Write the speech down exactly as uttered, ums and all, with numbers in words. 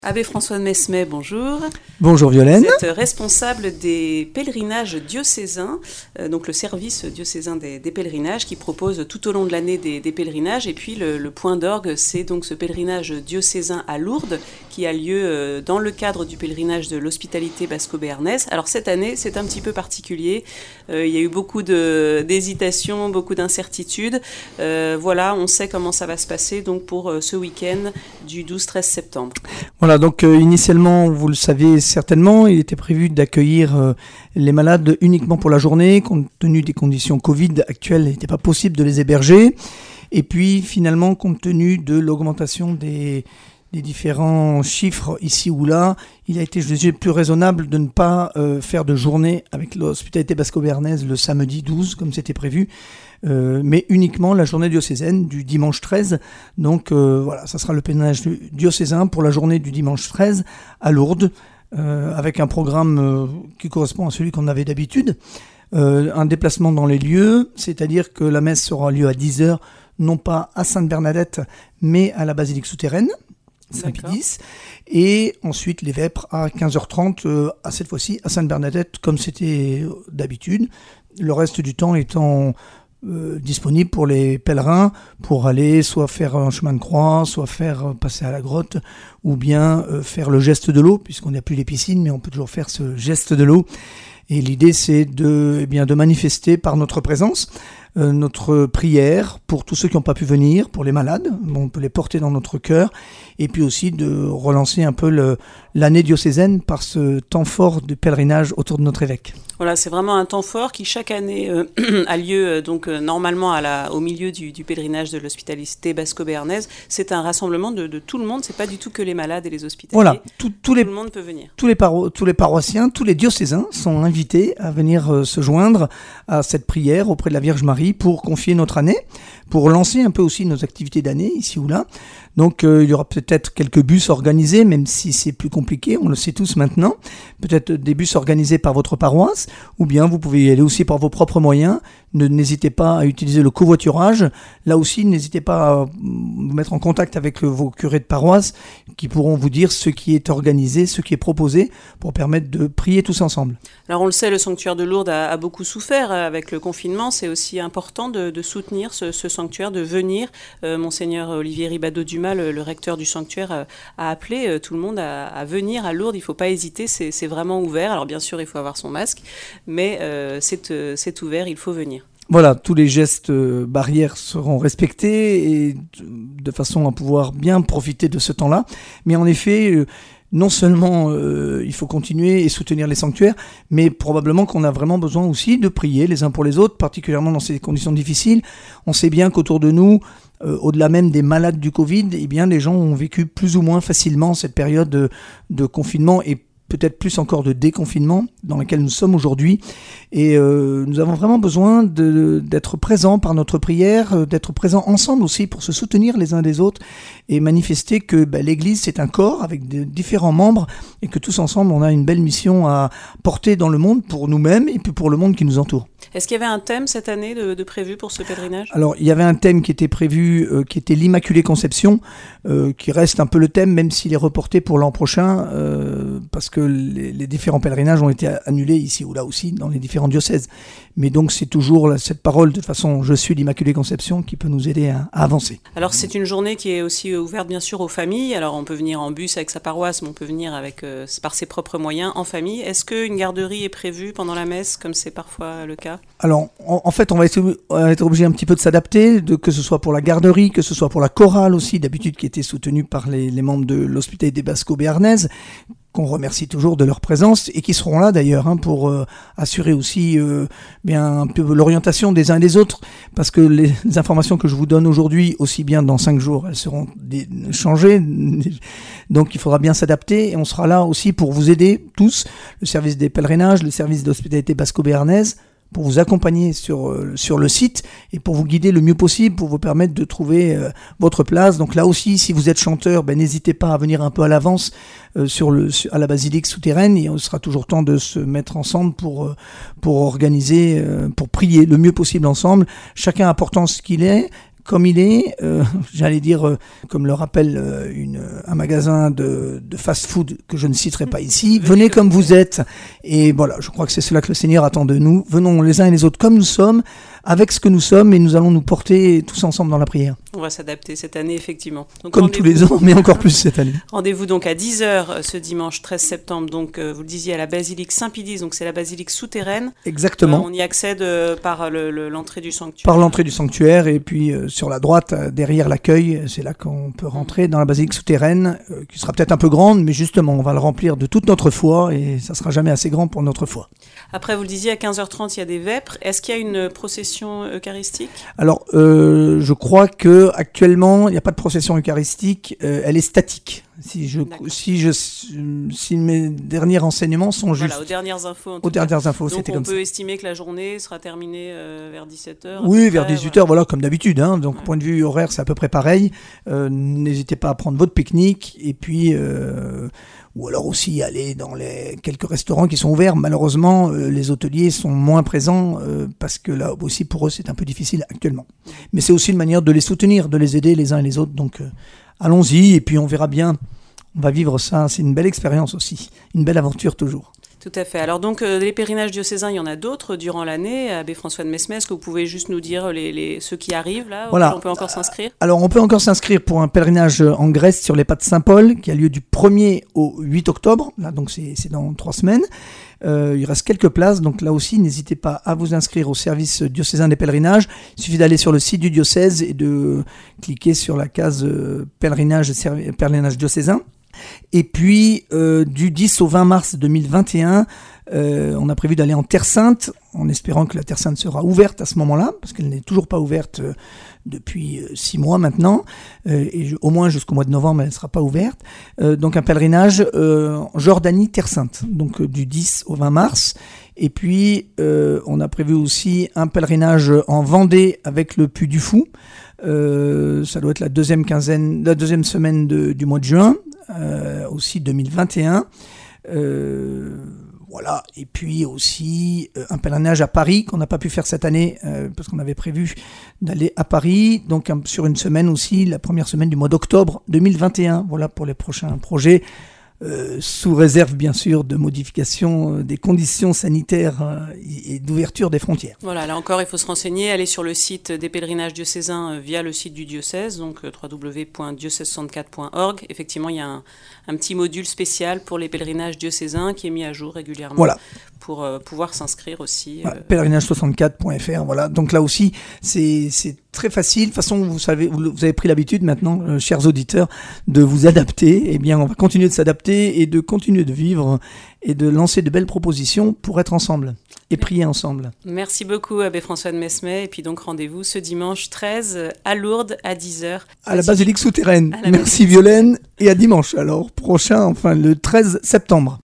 Abbé François de Messemet, bonjour. Bonjour Violaine. Vous êtes responsable des pèlerinages diocésains, euh, donc le service diocésain des, des pèlerinages qui propose tout au long de l'année des, des pèlerinages. Et puis le, le point d'orgue, c'est donc ce pèlerinage diocésain à Lourdes qui a lieu euh, dans le cadre du pèlerinage de l'hospitalité basco-béarnaise. Alors cette année, c'est un petit peu particulier. Euh, il y a eu beaucoup de, d'hésitations, beaucoup d'incertitudes. Euh, voilà, on sait comment ça va se passer donc pour euh, ce week-end du douze treize septembre. Voilà. Voilà, donc euh, initialement, vous le savez certainement, il était prévu d'accueillir euh, les malades uniquement pour la journée. Compte tenu des conditions Covid actuelles, il n'était pas possible de les héberger. Et puis finalement, compte tenu de l'augmentation des, des différents chiffres ici ou là, il a été jugé plus raisonnable de ne pas euh, faire de journée avec l'hospitalité basco-béarnaise le samedi douze, comme c'était prévu. Euh, mais uniquement la journée diocésaine du dimanche treize. Donc euh, voilà, ça sera le pèlerinage diocésain pour la journée du dimanche treize à Lourdes, euh, avec un programme euh, qui correspond à celui qu'on avait d'habitude. Euh, un déplacement dans les lieux, c'est-à-dire que la messe aura lieu à dix heures, non pas à Sainte-Bernadette, mais à la basilique souterraine, Saint-Pie-X, et ensuite les vêpres à quinze heures trente, euh, à cette fois-ci à Sainte-Bernadette, comme c'était d'habitude. Le reste du temps étant Euh, disponible pour les pèlerins pour aller soit faire un chemin de croix, soit faire euh, passer à la grotte, ou bien euh, faire le geste de l'eau, puisqu'on n'a plus les piscines, mais on peut toujours faire ce geste de l'eau. Et l'idée, c'est de, eh bien, de manifester par notre présence euh, notre prière pour tous ceux qui n'ont pas pu venir, pour les malades, on peut les porter dans notre cœur, et puis aussi de relancer un peu le, l'année diocésaine par ce temps fort de pèlerinage autour de notre évêque. Voilà, c'est vraiment un temps fort qui chaque année euh, a lieu euh, donc euh, normalement à la, au milieu du, du pèlerinage de l'hospitalité basco-béarnaise. C'est un rassemblement de, de tout le monde, c'est pas du tout que les malades et les hospitaliers. Voilà, tout, tout, tout les, le monde peut venir. Tous les, paro- tous les paroissiens, tous les diocésains sont invités à venir euh, se joindre à cette prière auprès de la Vierge Marie pour confier notre année, pour lancer un peu aussi nos activités d'année ici ou là. Donc euh, il y aura peut-être quelques bus organisés, même si c'est plus compliqué, on le sait tous maintenant. Peut-être des bus organisés par votre paroisse, ou bien vous pouvez y aller aussi par vos propres moyens. Ne, n'hésitez pas à utiliser le covoiturage. Là aussi, n'hésitez pas à vous mettre en contact avec vos curés de paroisse qui pourront vous dire ce qui est organisé, ce qui est proposé pour permettre de prier tous ensemble. Alors on le sait, le sanctuaire de Lourdes a, a beaucoup souffert avec le confinement. C'est aussi important de, de soutenir ce, ce sanctuaire, de venir. Euh, Monseigneur Olivier Ribado-Dumas, le, le recteur du sanctuaire, euh, a appelé euh, tout le monde à, à venir à Lourdes. Il ne faut pas hésiter, c'est, c'est vraiment ouvert. Alors bien sûr, il faut avoir son masque, mais euh, c'est, euh, c'est ouvert, il faut venir. Voilà, tous les gestes euh, barrières seront respectés et de façon à pouvoir bien profiter de ce temps-là. Mais en effet, euh, non seulement euh, il faut continuer et soutenir les sanctuaires, mais probablement qu'on a vraiment besoin aussi de prier les uns pour les autres, particulièrement dans ces conditions difficiles. On sait bien qu'autour de nous, euh, au-delà même des malades du Covid, eh bien, les gens ont vécu plus ou moins facilement cette période de, de confinement et peut-être plus encore de déconfinement dans lequel nous sommes aujourd'hui. Et euh, nous avons vraiment besoin de, d'être présents par notre prière, d'être présents ensemble aussi pour se soutenir les uns des autres et manifester que bah, l'Église, c'est un corps avec de, différents membres et que tous ensemble, on a une belle mission à porter dans le monde pour nous-mêmes et puis pour le monde qui nous entoure. Est-ce qu'il y avait un thème cette année de, de prévu pour ce pèlerinage ? Alors, il y avait un thème qui était prévu, euh, qui était l'Immaculée Conception, euh, qui reste un peu le thème, même s'il est reporté pour l'an prochain, euh, parce que les, les différents pèlerinages ont été annulés ici ou là aussi, dans les différents diocèses. Mais donc, c'est toujours là, cette parole, de toute façon, je suis l'Immaculée Conception, qui peut nous aider à, à avancer. Alors, c'est une journée qui est aussi ouverte, bien sûr, aux familles. Alors, on peut venir en bus avec sa paroisse, mais on peut venir avec, euh, par ses propres moyens, en famille. Est-ce qu'une garderie est prévue pendant la messe, comme c'est parfois le cas ? Alors, en, en fait, on va être, on va être obligé un petit peu de s'adapter, de, que ce soit pour la garderie, que ce soit pour la chorale aussi, d'habitude qui était soutenue par les, les membres de l'hospitalité basco-béarnaise, qu'on remercie toujours de leur présence et qui seront là d'ailleurs hein, pour euh, assurer aussi euh, bien un peu l'orientation des uns et des autres, parce que les, les informations que je vous donne aujourd'hui, aussi bien dans cinq jours, elles seront des, changées, donc il faudra bien s'adapter et on sera là aussi pour vous aider tous, le service des pèlerinages, le service d'hospitalité basco-béarnaise, pour vous accompagner sur, euh, sur le site et pour vous guider le mieux possible, pour vous permettre de trouver euh, votre place. Donc là aussi, si vous êtes chanteur, ben, n'hésitez pas à venir un peu à l'avance euh, sur le, sur, à la basilique souterraine et on sera toujours temps de se mettre ensemble pour, euh, pour organiser, euh, pour prier le mieux possible ensemble, chacun apportant ce qu'il est, comme il est, euh, j'allais dire, euh, comme le rappelle euh, une, un magasin de, de fast-food que je ne citerai pas ici, venez comme vous êtes. Et voilà, je crois que c'est cela que le Seigneur attend de nous. Venons les uns et les autres comme nous sommes, avec ce que nous sommes, et nous allons nous porter tous ensemble dans la prière. On va s'adapter cette année, effectivement. Donc, comme tous les ans, mais encore plus cette année. Rendez-vous donc à dix heures ce dimanche treize septembre, donc euh, vous le disiez, à la basilique Saint-Pédis, donc c'est la basilique souterraine. Exactement. Euh, on y accède euh, par le, le, l'entrée du sanctuaire. Par l'entrée du sanctuaire, et puis euh, sur la droite, euh, derrière l'accueil, c'est là qu'on peut rentrer dans la basilique souterraine, euh, qui sera peut-être un peu grande, mais justement, on va le remplir de toute notre foi, et ça sera jamais assez grand pour notre foi. Après, vous le disiez, à quinze heures trente, il y a des vêpres. Est-ce qu'il y a une procession eucharistique ? Alors, euh, je crois que actuellement, il n'y a pas de procession eucharistique, euh, elle est statique. Si je, si je, si mes derniers renseignements sont justes. Voilà, aux dernières infos. En aux dernières infos, donc c'était on comme peut ça. estimer que la journée sera terminée euh, vers dix-sept heures. Oui, vers dix-huit heures, voilà. voilà, comme d'habitude. Hein. Donc, ouais. point de vue horaire, c'est à peu près pareil. Euh, n'hésitez pas à prendre votre pique-nique et puis, euh, ou alors aussi aller dans les quelques restaurants qui sont ouverts. Malheureusement, euh, les hôteliers sont moins présents euh, parce que là aussi pour eux c'est un peu difficile actuellement. Mais c'est aussi une manière de les soutenir, de les aider les uns et les autres. Donc, euh, allons-y et puis on verra bien. On va vivre ça, c'est une belle expérience aussi, une belle aventure toujours. Tout à fait. Alors donc, euh, les pèlerinages diocésains, il y en a d'autres durant l'année. Abbé François de Mesmes, est-ce que vous pouvez juste nous dire les, les, ceux qui arrivent là, voilà. On peut encore s'inscrire ? Alors, on peut encore s'inscrire pour un pèlerinage en Grèce sur les pas de Saint-Paul, qui a lieu du premier au huit octobre. Là, donc, c'est, c'est dans trois semaines. Euh, il reste quelques places, donc là aussi, n'hésitez pas à vous inscrire au service diocésain des pèlerinages. Il suffit d'aller sur le site du diocèse et de cliquer sur la case euh, pèlerinage, pèlerinage diocésain. Et puis, euh, du dix au vingt mars deux mille vingt et un, euh, on a prévu d'aller en Terre Sainte, en espérant que la Terre Sainte sera ouverte à ce moment-là, parce qu'elle n'est toujours pas ouverte euh, depuis euh, six mois maintenant, euh, et je, au moins jusqu'au mois de novembre, elle ne sera pas ouverte. Euh, donc un pèlerinage euh, en Jordanie, Terre Sainte, donc euh, du dix au vingt mars. Et puis, euh, on a prévu aussi un pèlerinage en Vendée avec le Puy du Fou. Euh, ça doit être la deuxième quinzaine, la deuxième semaine de, du mois de juin. Euh, aussi deux mille vingt et un, euh, voilà, et puis aussi euh, un pèlerinage à Paris qu'on n'a pas pu faire cette année euh, parce qu'on avait prévu d'aller à Paris, donc un, sur une semaine aussi, la première semaine du mois d'octobre deux mille vingt et un, voilà pour les prochains projets. Euh, sous réserve bien sûr de modification euh, des conditions sanitaires euh, et d'ouverture des frontières. Voilà, là encore il faut se renseigner, aller sur le site des pèlerinages diocésains euh, via le site du diocèse, donc euh, w w w point diocèse soixante-quatre point org. Effectivement, il y a un, un petit module spécial pour les pèlerinages diocésains qui est mis à jour régulièrement voilà. pour euh, pouvoir s'inscrire aussi. Euh... Voilà, pèlerinage soixante-quatre point f r, voilà. Donc là aussi, c'est, c'est très facile. De toute façon, vous savez, vous, vous avez pris l'habitude maintenant, euh, chers auditeurs, de vous adapter. Eh bien, on va continuer de s'adapter et de continuer de vivre et de lancer de belles propositions pour être ensemble et prier ensemble. Merci beaucoup, Abbé François de Mesmes. Et puis donc, rendez-vous ce dimanche treize à Lourdes à dix heures. À la basilique souterraine. Merci Violaine. Et à dimanche, alors, prochain, enfin le treize septembre.